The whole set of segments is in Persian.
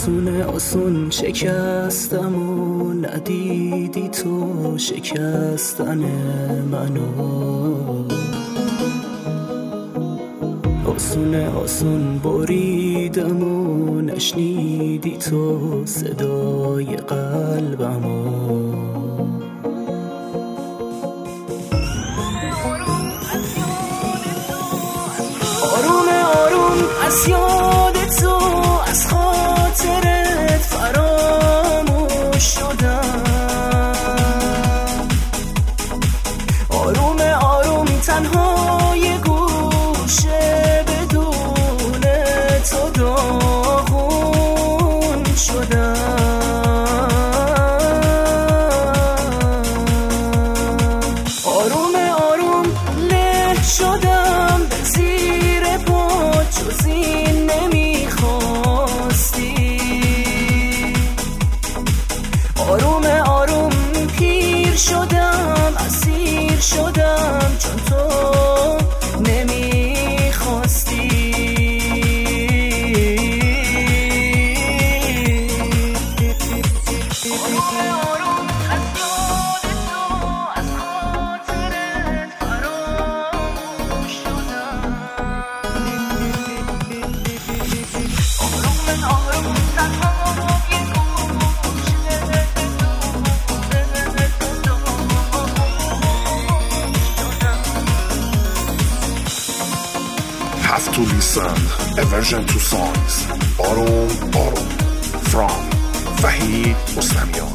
آسون شکستم و ندیدی تو شکستن منو. آسون بریدم و نشنیدی تو صدای قلبمو. آروم از یاد تو از خاطرت فراموش شدم. آروم تنها یه گوشه بدون تو داغون شدم. آروم له شدم به زیر پا جز این نمیخواستی. آروم پیر شدم اسیر شدم چون تو نمیخواستی. آروم از یاد تو از خاطرت فراموش شدم. آروم تنها یه گوشه Have to listen a version to songs Arum from Vahid Muslimian.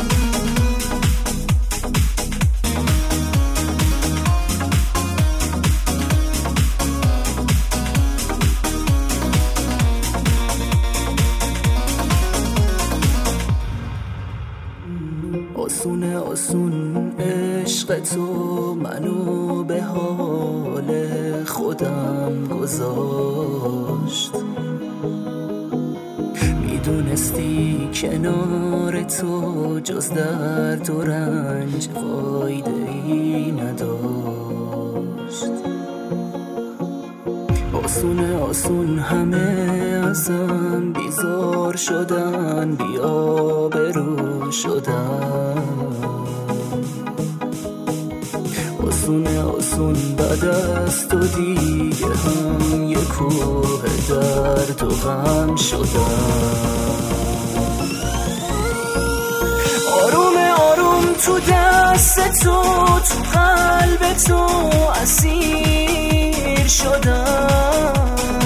آسون عشق تو منو به حال خودم گذاشت. میدونستی کنار تو جز درد و رنج فایده ای نداشت. آسون همه ازم بیزار شدن بی‌آبرو شدن. آسون بعد از تو دیگه هم یه کوه درد و غم شدن. آروم تو دست تو قلب تو اسیر شدم.